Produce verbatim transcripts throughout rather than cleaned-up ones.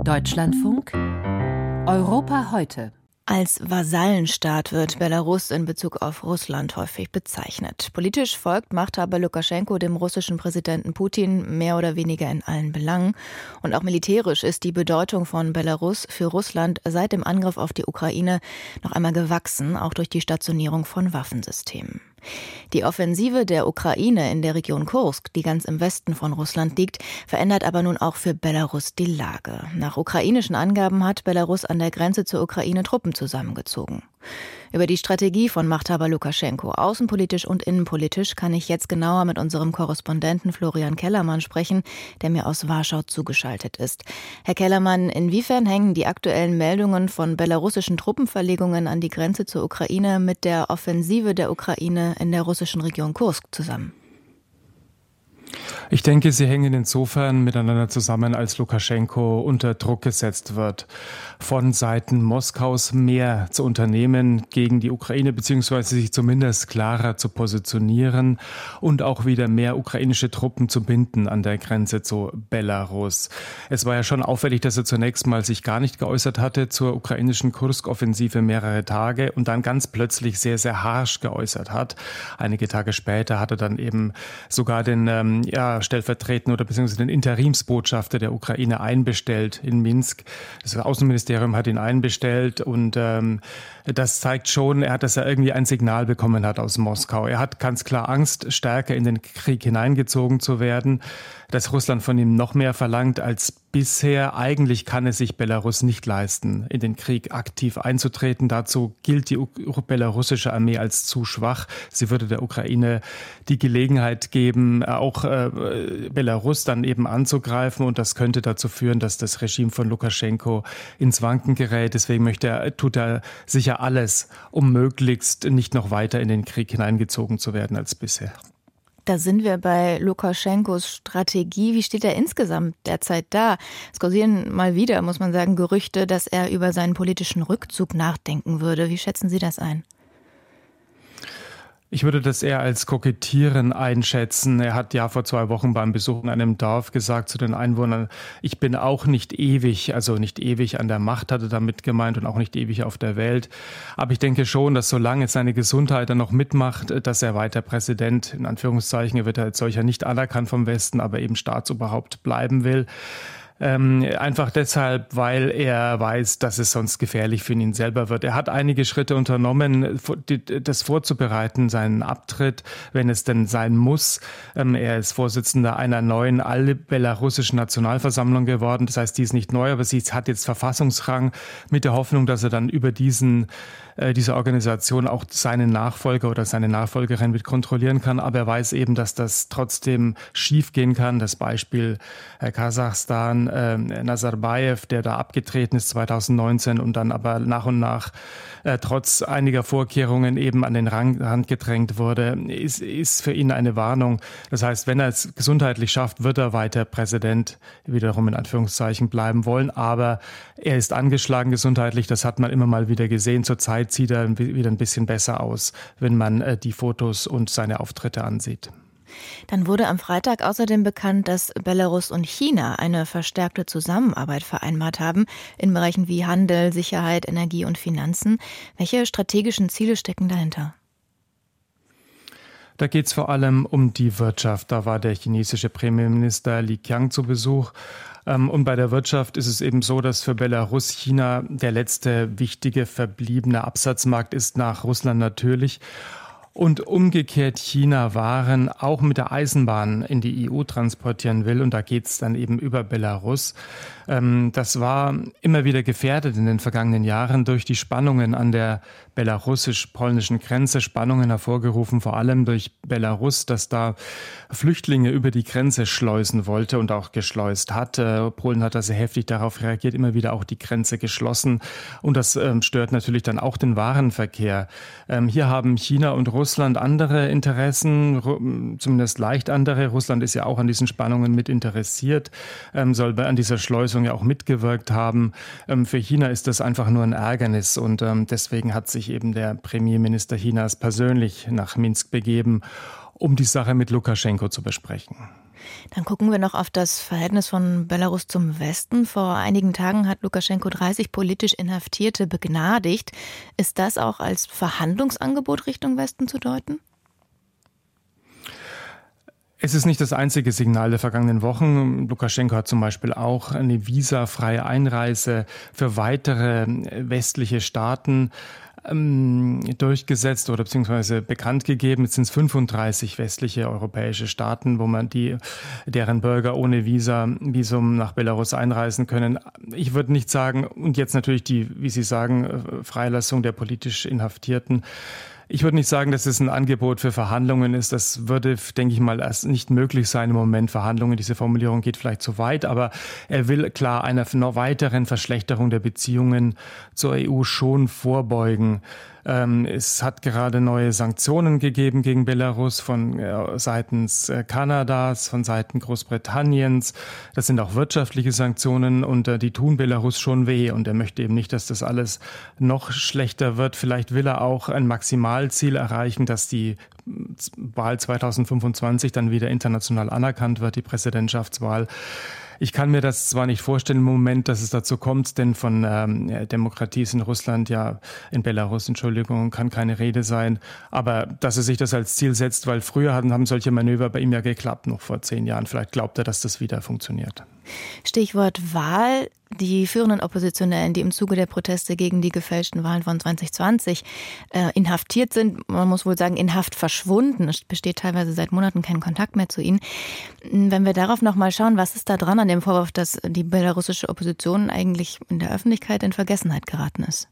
Deutschlandfunk Europa heute. Als Vasallenstaat wird Belarus in Bezug auf Russland häufig bezeichnet. Politisch folgt Machthaber Lukaschenko dem russischen Präsidenten Putin mehr oder weniger in allen Belangen. Und auch militärisch ist die Bedeutung von Belarus für Russland seit dem Angriff auf die Ukraine noch einmal gewachsen, auch durch die Stationierung von Waffensystemen. Die Offensive der Ukraine in der Region Kursk, die ganz im Westen von Russland liegt, verändert aber nun auch für Belarus die Lage. Nach ukrainischen Angaben hat Belarus an der Grenze zur Ukraine Truppen zusammengezogen. Über die Strategie von Machthaber Lukaschenko, außenpolitisch und innenpolitisch, kann ich jetzt genauer mit unserem Korrespondenten Florian Kellermann sprechen, der mir aus Warschau zugeschaltet ist. Herr Kellermann, inwiefern hängen die aktuellen Meldungen von belarussischen Truppenverlegungen an die Grenze zur Ukraine mit der Offensive der Ukraine in der russischen Region Kursk zusammen? Ich denke, sie hängen insofern miteinander zusammen, als Lukaschenko unter Druck gesetzt wird, von Seiten Moskaus mehr zu unternehmen gegen die Ukraine, beziehungsweise sich zumindest klarer zu positionieren und auch wieder mehr ukrainische Truppen zu binden an der Grenze zu Belarus. Es war ja schon auffällig, dass er zunächst mal sich gar nicht geäußert hatte zur ukrainischen Kursk-Offensive mehrere Tage und dann ganz plötzlich sehr, sehr harsch geäußert hat. Einige Tage später hat er dann eben sogar den ähm, ja, stellvertretenden oder beziehungsweise den Interimsbotschafter der Ukraine einbestellt in Minsk. Das Außenministerium hat ihn einbestellt und ähm, das zeigt schon, er hat, dass er irgendwie ein Signal bekommen hat aus Moskau. Er hat ganz klar Angst, stärker in den Krieg hineingezogen zu werden, dass Russland von ihm noch mehr verlangt als bisher. Eigentlich kann es sich Belarus nicht leisten, in den Krieg aktiv einzutreten. Dazu gilt die belarussische Armee als zu schwach. Sie würde der Ukraine die Gelegenheit geben, auch äh, Belarus dann eben anzugreifen. Und das könnte dazu führen, dass das Regime von Lukaschenko ins Wanken gerät. Deswegen möchte er, tut er sicher alles, um möglichst nicht noch weiter in den Krieg hineingezogen zu werden als bisher. Da sind wir bei Lukaschenkos Strategie. Wie steht er insgesamt derzeit da? Es kursieren mal wieder, muss man sagen, Gerüchte, dass er über seinen politischen Rückzug nachdenken würde. Wie schätzen Sie das ein? Ich würde das eher als Kokettieren einschätzen. Er hat ja vor zwei Wochen beim Besuch in einem Dorf gesagt zu den Einwohnern, ich bin auch nicht ewig, also nicht ewig an der Macht, hat er damit gemeint, und auch nicht ewig auf der Welt. Aber ich denke schon, dass solange seine Gesundheit dann noch mitmacht, dass er weiter Präsident, in Anführungszeichen, er wird als solcher nicht anerkannt vom Westen, aber eben Staatsoberhaupt bleiben will. Ähm, einfach deshalb, weil er weiß, dass es sonst gefährlich für ihn selber wird. Er hat einige Schritte unternommen, das vorzubereiten, seinen Abtritt, wenn es denn sein muss. Ähm, er ist Vorsitzender einer neuen allbelarussischen Nationalversammlung geworden. Das heißt, die ist nicht neu, aber sie hat jetzt Verfassungsrang, mit der Hoffnung, dass er dann über diesen äh, diese Organisation auch seinen Nachfolger oder seine Nachfolgerin mit kontrollieren kann. Aber er weiß eben, dass das trotzdem schiefgehen kann. Das Beispiel äh, Kasachstan, äh, Nazarbayev, der da abgetreten ist zweitausendneunzehn und dann aber nach und nach äh, trotz einiger Vorkehrungen eben an den Rand gedrängt wurde, ist, ist für ihn eine Warnung. Das heißt, wenn er es gesundheitlich schafft, wird er weiter Präsident, wiederum in Anführungszeichen, bleiben wollen. Aber er ist angeschlagen gesundheitlich, das hat man immer mal wieder gesehen. Zurzeit sieht er wieder ein bisschen besser aus, wenn man äh, die Fotos und seine Auftritte ansieht. Dann wurde am Freitag außerdem bekannt, dass Belarus und China eine verstärkte Zusammenarbeit vereinbart haben in Bereichen wie Handel, Sicherheit, Energie und Finanzen. Welche strategischen Ziele stecken dahinter? Da geht es vor allem um die Wirtschaft. Da war der chinesische Premierminister Li Qiang zu Besuch. Und bei der Wirtschaft ist es eben so, dass für Belarus China der letzte wichtige verbliebene Absatzmarkt ist, nach Russland natürlich. Und umgekehrt China Waren auch mit der Eisenbahn in die E U transportieren will. Und da geht es dann eben über Belarus. Das war immer wieder gefährdet in den vergangenen Jahren durch die Spannungen an der belarussisch-polnischen Grenze. Spannungen hervorgerufen vor allem durch Belarus, dass da Flüchtlinge über die Grenze schleusen wollte und auch geschleust hat. Polen hat da sehr heftig darauf reagiert, immer wieder auch die Grenze geschlossen. Und das stört natürlich dann auch den Warenverkehr. Hier haben China und Russland andere Interessen, zumindest leicht andere. Russland ist ja auch an diesen Spannungen mit interessiert, soll an dieser Schleusung ja auch mitgewirkt haben. Für China ist das einfach nur ein Ärgernis und deswegen hat sich eben der Premierminister Chinas persönlich nach Minsk begeben, um die Sache mit Lukaschenko zu besprechen. Dann gucken wir noch auf das Verhältnis von Belarus zum Westen. Vor einigen Tagen hat Lukaschenko dreißig politisch Inhaftierte begnadigt. Ist das auch als Verhandlungsangebot Richtung Westen zu deuten? Es ist nicht das einzige Signal der vergangenen Wochen. Lukaschenko hat zum Beispiel auch eine visafreie Einreise für weitere westliche Staaten ähm, durchgesetzt oder beziehungsweise bekannt gegeben. Jetzt sind es fünfunddreißig westliche europäische Staaten, wo man die, deren Bürger ohne Visa, Visum nach Belarus einreisen können. Ich würde nicht sagen, und jetzt natürlich die, wie Sie sagen, Freilassung der politisch Inhaftierten. Ich würde nicht sagen, dass es ein Angebot für Verhandlungen ist. Das würde, denke ich mal, erst nicht möglich sein im Moment. Verhandlungen, diese Formulierung geht vielleicht zu weit, aber er will klar einer noch weiteren Verschlechterung der Beziehungen zur E U schon vorbeugen. Ähm, es hat gerade neue Sanktionen gegeben gegen Belarus von äh, seitens äh, Kanadas, von Seiten Großbritanniens. Das sind auch wirtschaftliche Sanktionen und äh, die tun Belarus schon weh. Und er möchte eben nicht, dass das alles noch schlechter wird. Vielleicht will er auch ein Maximalziel erreichen, dass die Wahl zweitausendfünfundzwanzig dann wieder international anerkannt wird, die Präsidentschaftswahl. Ich kann mir das zwar nicht vorstellen im Moment, dass es dazu kommt, denn von ähm, Demokratie ist in Russland, ja in Belarus, Entschuldigung, kann keine Rede sein. Aber dass er sich das als Ziel setzt, weil früher haben, haben solche Manöver bei ihm ja geklappt, noch vor zehn Jahren. Vielleicht glaubt er, dass das wieder funktioniert. Stichwort Wahl. Die führenden Oppositionellen, die im Zuge der Proteste gegen die gefälschten Wahlen von zwanzig zwanzig äh, inhaftiert sind, man muss wohl sagen, in Haft verschwunden. Es besteht teilweise seit Monaten kein Kontakt mehr zu ihnen. Wenn wir darauf noch mal schauen, was ist da dran an dem Vorwurf, dass die belarussische Opposition eigentlich in der Öffentlichkeit in Vergessenheit geraten ist?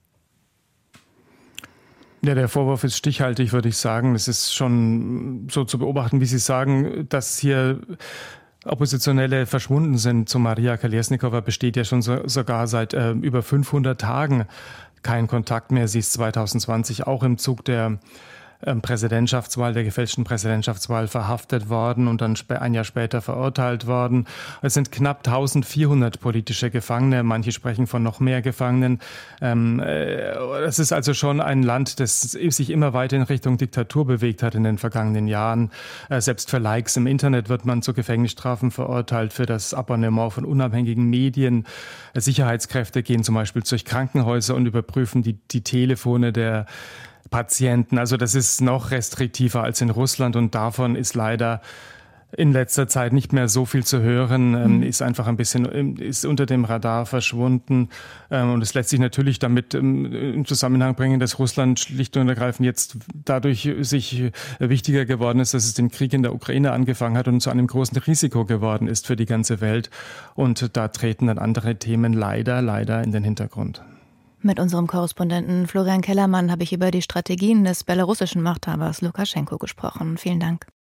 Ja, der Vorwurf ist stichhaltig, würde ich sagen. Es ist schon so zu beobachten, wie Sie sagen, dass hier Oppositionelle verschwunden sind. Zu Maria Kolesnikova besteht ja schon so, sogar seit äh, über fünfhundert Tagen kein Kontakt mehr. Sie ist zweitausendzwanzig auch im Zug der ähm, Präsidentschaftswahl, der gefälschten Präsidentschaftswahl verhaftet worden und dann sp- ein Jahr später verurteilt worden. Es sind knapp eintausendvierhundert politische Gefangene. Manche sprechen von noch mehr Gefangenen. Ähm, äh, es ist also schon ein Land, das sich immer weiter in Richtung Diktatur bewegt hat in den vergangenen Jahren. Äh, selbst für Likes im Internet wird man zu Gefängnisstrafen verurteilt für das Abonnement von unabhängigen Medien. Äh, Sicherheitskräfte gehen zum Beispiel durch Krankenhäuser und überprüfen die, die Telefone der Patienten. Also das ist noch restriktiver als in Russland und davon ist leider in letzter Zeit nicht mehr so viel zu hören, ähm, ist einfach ein bisschen, ist unter dem Radar verschwunden. Ähm, und es lässt sich natürlich damit ähm, in Zusammenhang bringen, dass Russland schlicht und ergreifend jetzt dadurch sich wichtiger geworden ist, dass es den Krieg in der Ukraine angefangen hat und zu einem großen Risiko geworden ist für die ganze Welt. Und da treten dann andere Themen leider, leider in den Hintergrund. Mit unserem Korrespondenten Florian Kellermann habe ich über die Strategien des belarussischen Machthabers Lukaschenko gesprochen. Vielen Dank.